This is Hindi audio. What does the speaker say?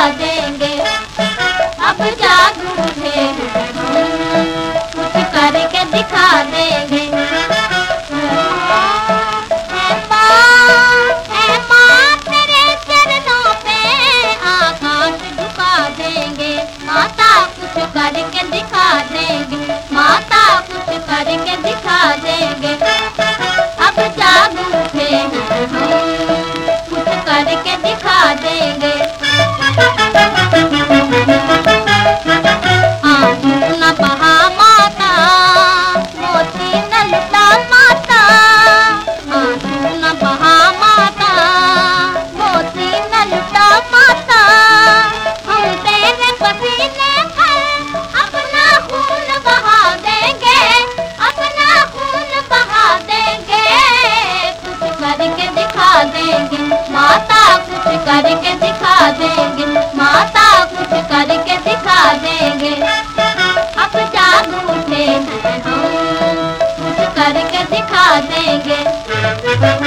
देंगे। अब जाग उठे हैं हम, कुछ करके दिखा देंगे। ऐ माँ तेरे चरणों पे आकाश झुका देंगे। माता कुछ करके दिखा देंगे, माता कुछ करके दिखा देंगे। अब जाग उठे हैं हम, कुछ करके दिखा देंगे। आंसू न बहा माता, मोती न लुटा माता। आंसू न बहा माता, मोती न लुटा माता। हम तेरे पसीने पर अपना खून बहा देंगे, अपना खून बहा देंगे। कुछ करके दिखा देंगे, माता कुछ करके दिखा देंगे, माता कुछ करके दिखा देंगे। अब जाग उठे हैं हम, कुछ करके दिखा देंगे।